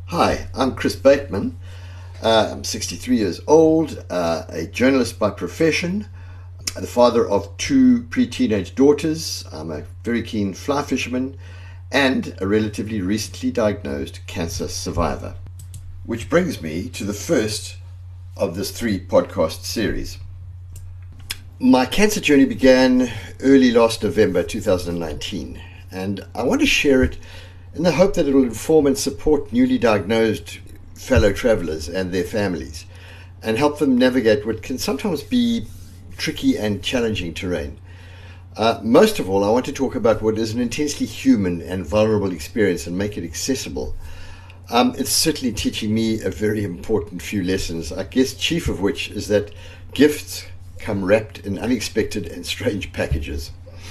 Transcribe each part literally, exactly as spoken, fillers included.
Hi, I'm Chris Bateman. Uh, I'm sixty-three years old, uh, a journalist by profession, the father of two pre-teenage daughters. I'm a very keen fly fisherman and a relatively recently diagnosed cancer survivor. Which brings me to the first of this three podcast series. My cancer journey began early last November two thousand nineteen, and I want to share it in the hope that it will inform and support newly diagnosed fellow travelers and their families and help them navigate what can sometimes be tricky and challenging terrain. Uh, most of all, I want to talk about what is an intensely human and vulnerable experience and make it accessible. Um, it's certainly teaching me a very important few lessons, I guess chief of which is that gifts come wrapped in unexpected and strange packages.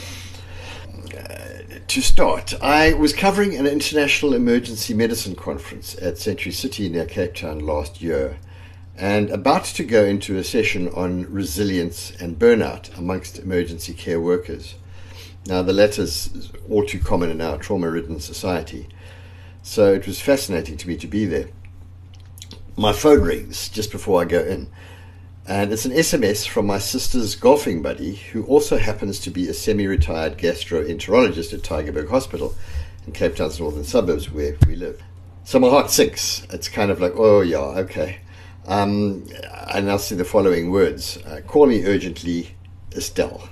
To start, I was covering an international emergency medicine conference at Century City near Cape Town last year and about to go into a session on resilience and burnout amongst emergency care workers. Now, the latter is all too common in our trauma-ridden society, so it was fascinating to me to be there. My phone rings just before I go in, and it's an S M S from my sister's golfing buddy, who also happens to be a semi-retired gastroenterologist at Tygerberg Hospital in Cape Town's northern suburbs where we live. So my heart sinks. It's kind of like, oh yeah, okay. Um, and I'll see the following words. Uh, Call me urgently, Estelle.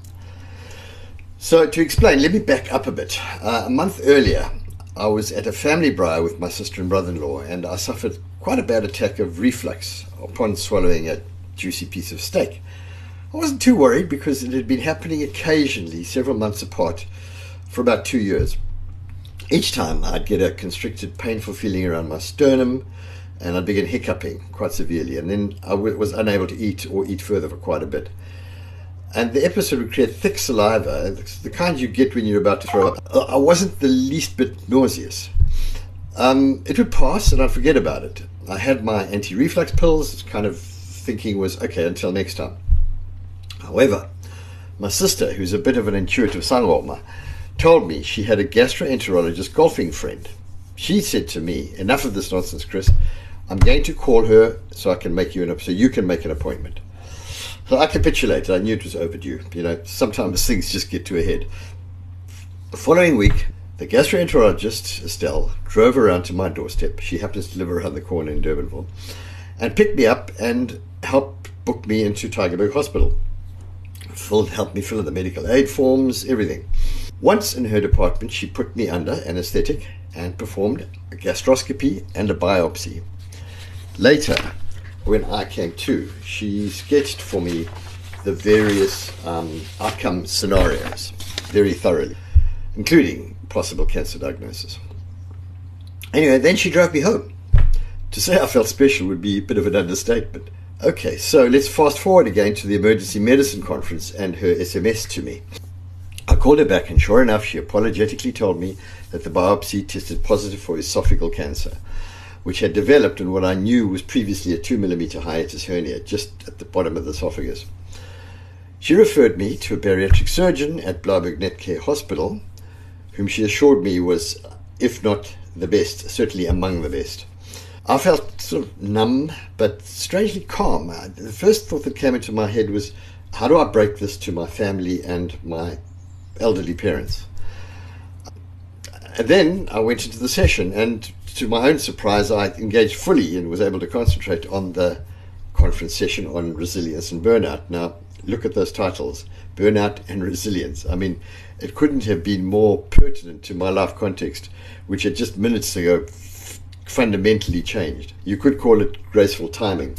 So to explain, let me back up a bit. Uh, a month earlier, I was at a family braai with my sister and brother-in-law, and I suffered quite a bad attack of reflux upon swallowing a juicy piece of steak. I wasn't too worried because it had been happening occasionally, several months apart, for about two years. Each time I'd get a constricted, painful feeling around my sternum, and I'd begin hiccuping quite severely, and then I w- was unable to eat or eat further for quite a bit. And the episode would create thick saliva, the kind you get when you're about to throw up. I wasn't the least bit nauseous. Um, it would pass and I'd forget about it. I had my anti-reflux pills, kind of thinking was, okay, until next time. However, my sister, who's a bit of an intuitive sangoma, told me she had a gastroenterologist golfing friend. She said to me, enough of this nonsense, Chris. I'm going to call her so I can make you an so you can make an appointment. So I capitulated. I knew it was overdue. You know, sometimes things just get to a head. The following week, the gastroenterologist, Estelle, drove around to my doorstep. She happens to live around the corner in Durbanville, and picked me up and helped book me into Tygerberg Hospital. Filled, helped me fill in the medical aid forms, everything. Once in her department, she put me under anesthetic and performed a gastroscopy and a biopsy. Later, when I came to, she sketched for me the various um, outcome scenarios very thoroughly, including possible cancer diagnosis. Anyway, then she drove me home. To say I felt special would be a bit of an understatement. Okay, so let's fast forward again to the emergency medicine conference and her S M S to me. I called her back, and sure enough, she apologetically told me that the biopsy tested positive for esophageal cancer, which had developed in what I knew was previously a two millimeter hiatus hernia just at the bottom of the esophagus. She referred me to a bariatric surgeon at Blaauwberg Netcare Hospital, whom she assured me was, if not the best, certainly among the best. I felt sort of numb, but strangely calm. The first thought that came into my head was, how do I break this to my family and my elderly parents? And then I went into the session, and to my own surprise, I engaged fully and was able to concentrate on the conference session on resilience and burnout. Now, look at those titles, burnout and resilience. I mean, it couldn't have been more pertinent to my life context, which had just minutes ago f- fundamentally changed. You could call it graceful timing.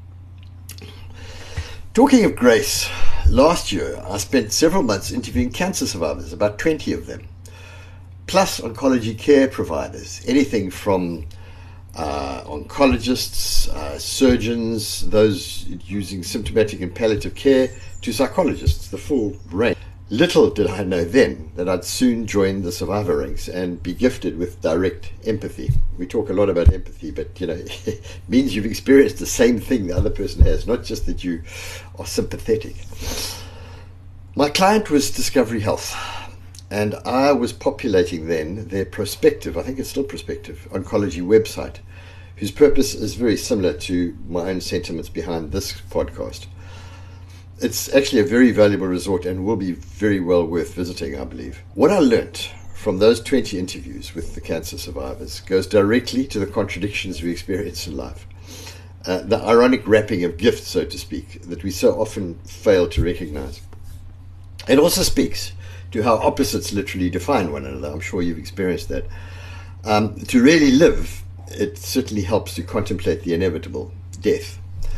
Talking of grace, last year I spent several months interviewing cancer survivors, about twenty of them, plus oncology care providers, anything from uh, oncologists, uh, surgeons, those using symptomatic and palliative care, to psychologists, the full range. Little did I know then that I'd soon join the survivor ranks and be gifted with direct empathy. We talk a lot about empathy, but you know, it means you've experienced the same thing the other person has, not just that you are sympathetic. My client was Discovery Health, And I was populating then their prospective, I think it's still prospective, oncology website, whose purpose is very similar to my own sentiments behind this podcast. It's actually a very valuable resort and will be very well worth visiting, I believe. What I learnt from those twenty interviews with the cancer survivors goes directly to the contradictions we experience in life. Uh, the ironic wrapping of gifts, so to speak, that we so often fail to recognize. It also speaks to how opposites literally define one another. I'm sure you've experienced that. Um, to really live, it certainly helps to contemplate the inevitable, death.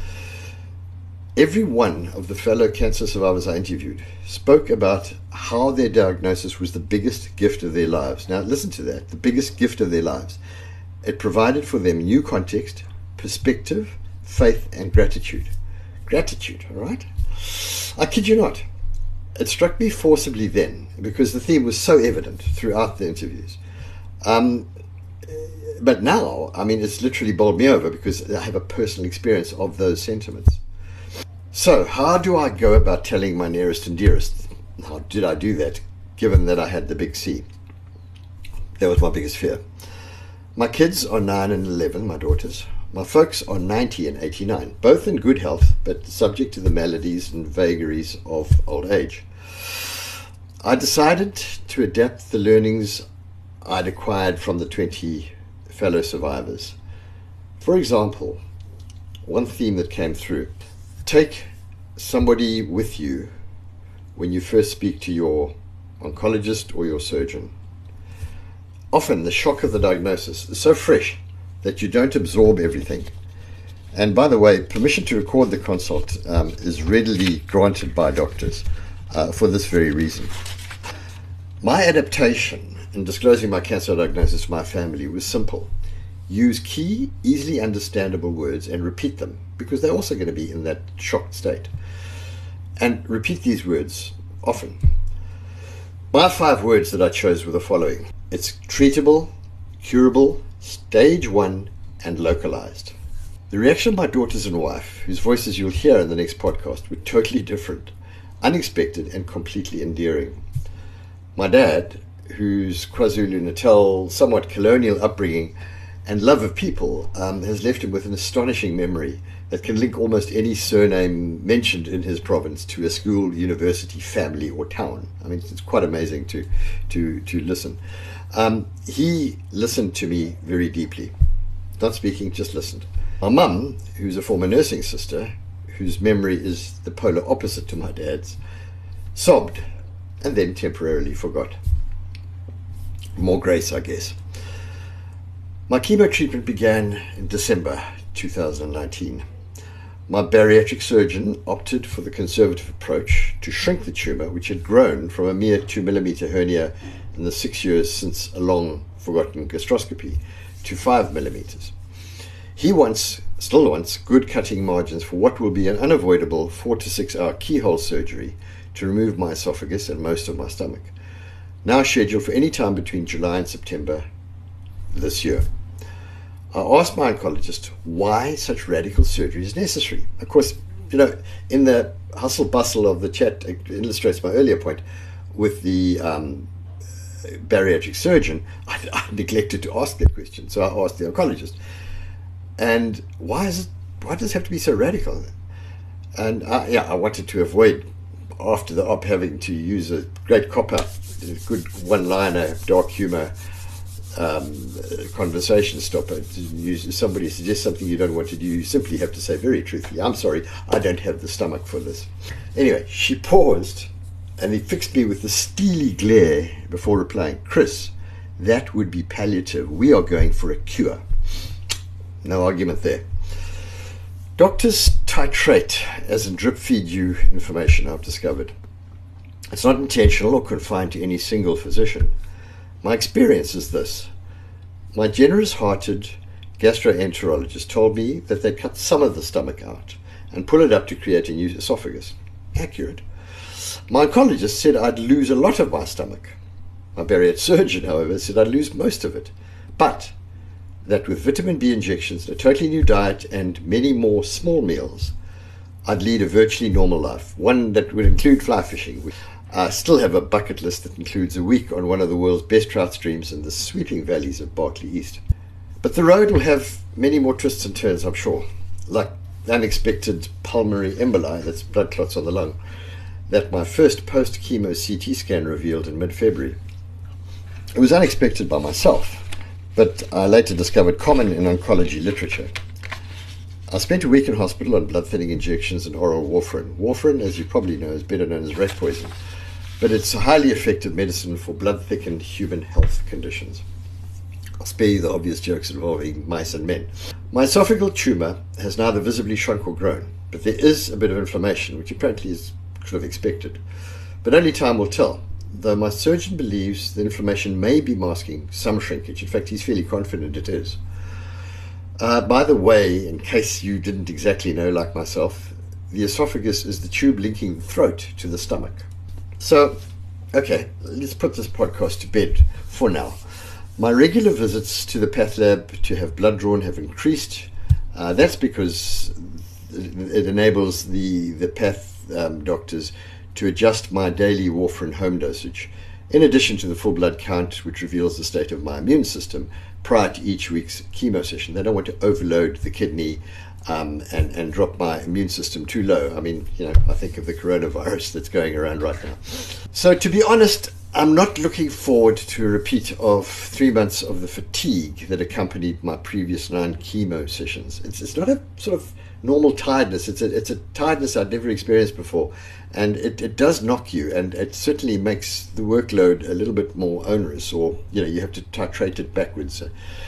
Every one of the fellow cancer survivors I interviewed spoke about how their diagnosis was the biggest gift of their lives. Now listen to that, the biggest gift of their lives. It provided for them new context, perspective, faith, and gratitude. Gratitude, all right? I kid you not. It struck me forcibly then because the theme was so evident throughout the interviews. Um, but now, I mean, it's literally bowled me over because I have a personal experience of those sentiments. So, how do I go about telling my nearest and dearest? How did I do that, given that I had the big C? That was my biggest fear. My kids are nine and eleven, my daughters. My folks are ninety and eighty-nine, both in good health, but subject to the maladies and vagaries of old age. I decided to adapt the learnings I'd acquired from the twenty fellow survivors. For example, one theme that came through: take somebody with you when you first speak to your oncologist or your surgeon. Often the shock of the diagnosis is so fresh that you don't absorb everything. And by the way, permission to record the consult um, is readily granted by doctors uh, for this very reason. My adaptation in disclosing my cancer diagnosis to my family was simple. Use key, easily understandable words and repeat them, because they're also going to be in that shocked state. And repeat these words often. My five words that I chose were the following. It's treatable, curable, stage one, and localized. The reaction of my daughters and wife, whose voices you'll hear in the next podcast, were totally different, unexpected, and completely endearing. My dad, whose KwaZulu-Natal, somewhat colonial upbringing and love of people um, has left him with an astonishing memory that can link almost any surname mentioned in his province to a school, university, family, or town. I mean, it's quite amazing to to to listen. Um, he listened to me very deeply, not speaking, just listened. My mum, who's a former nursing sister, whose memory is the polar opposite to my dad's, sobbed and then temporarily forgot. More grace, I guess. My chemo treatment began in December two thousand nineteen. My bariatric surgeon opted for the conservative approach to shrink the tumor, which had grown from a mere two millimeter hernia in the six years since a long forgotten gastroscopy to five millimeters. He wants, still wants, good cutting margins for what will be an unavoidable four to six hour keyhole surgery to remove my esophagus and most of my stomach, now scheduled for any time between July and September this year. I asked my oncologist why such radical surgery is necessary. Of course, you know, in the hustle bustle of the chat, it illustrates my earlier point with the um, bariatric surgeon, I, I neglected to ask that question. So I asked the oncologist, and why is it, why does it have to be so radical? And I, yeah, I wanted to avoid, after the op, having to use a great cop-out, a good one-liner, dark humor, um, conversation stopper. To use, somebody suggests something you don't want to do, you simply have to say very truthfully, I'm sorry, I don't have the stomach for this. Anyway, she paused, and he fixed me with a steely glare before replying, Chris, that would be palliative. We are going for a cure. No argument there. Doctors titrate, as in drip feed you information, I've discovered. It's not intentional or confined to any single physician. My experience is this. My generous-hearted gastroenterologist told me that they cut some of the stomach out and pull it up to create a new esophagus. Accurate. My oncologist said I'd lose a lot of my stomach. My bariatric surgeon, however, said I'd lose most of it, but that with vitamin B injections, a totally new diet, and many more small meals, I'd lead a virtually normal life, one that would include fly fishing. I still have a bucket list that includes a week on one of the world's best trout streams in the sweeping valleys of Berkeley East. But the road will have many more twists and turns, I'm sure, like the unexpected pulmonary emboli, that's blood clots on the lung, that my first post-chemo C T scan revealed in mid-February. It was unexpected by myself, but I later discovered common in oncology literature. I spent a week in hospital on blood-thinning injections and oral warfarin. Warfarin, as you probably know, is better known as rat poison, but it's a highly effective medicine for blood-thickened human health conditions. I'll spare you the obvious jokes involving mice and men. My esophageal tumour has neither visibly shrunk or grown, but there is a bit of inflammation, which apparently is sort of expected. But only time will tell, though my surgeon believes the inflammation may be masking some shrinkage. In fact, he's fairly confident it is. Uh, by the way, in case you didn't exactly know like myself, the esophagus is the tube linking the throat to the stomach. So, okay, let's put this podcast to bed for now. My regular visits to the path lab to have blood drawn have increased. Uh, that's because it enables the, the path um, doctors to adjust my daily warfarin home dosage, in addition to the full blood count, which reveals the state of my immune system prior to each week's chemo session. They don't want to overload the kidney um, and, and drop my immune system too low. I mean, you know, I think of the coronavirus that's going around right now. So to be honest, I'm not looking forward to a repeat of three months of the fatigue that accompanied my previous nine chemo sessions. It's, it's not a sort of normal tiredness. It's a, it's a tiredness I'd never experienced before. And it, it does knock you, and it certainly makes the workload a little bit more onerous, or, you know, you have to titrate it backwards.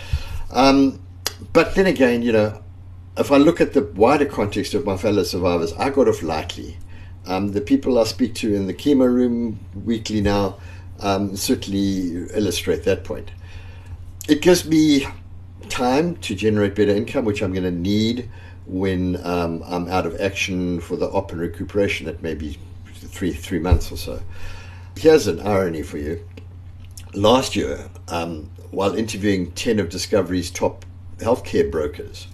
Um, but then again, you know, if I look at the wider context of my fellow survivors, I got off lightly. Um, the people I speak to in the chemo room weekly now um, certainly illustrate that point. It gives me time to generate better income, which I'm going to need when um, I'm out of action for the op and recuperation. That may be three three months or so. Here's an irony for you. Last year, um, while interviewing ten of Discovery's top healthcare brokers,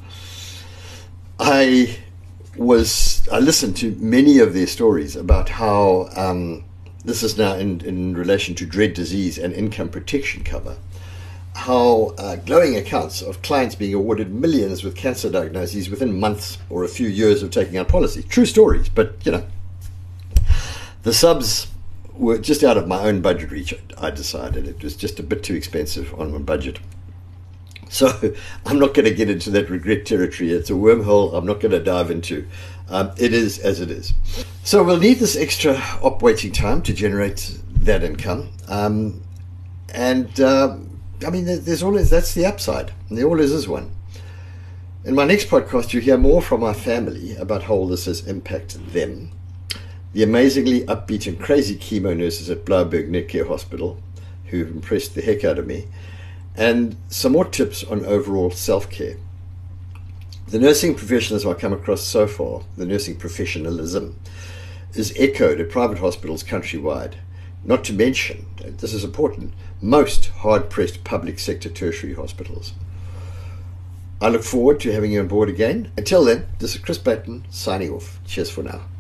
I was I listened to many of their stories about how um, this is now in, in relation to dread disease and income protection cover, how uh, glowing accounts of clients being awarded millions with cancer diagnoses within months or a few years of taking out policy. True stories, but, you know, the subs were just out of my own budget reach. I decided it was just a bit too expensive on my budget. So I'm not going to get into that regret territory. It's a wormhole I'm not going to dive into. Um, it is as it is. So we'll need this extra op waiting time to generate that income. Um, and... Uh, I mean, there's always, that's the upside, and there always is one. In my next podcast, you'll hear more from my family about how all this has impacted them, the amazingly upbeat and crazy chemo nurses at Blouberg Neck Care Hospital, who've impressed the heck out of me, and some more tips on overall self-care. The nursing professionalism I've come across so far, the nursing professionalism, is echoed at private hospitals countrywide. Not to mention, this is important, most hard-pressed public sector tertiary hospitals. I look forward to having you on board again. Until then, this is Chris Batten signing off. Cheers for now.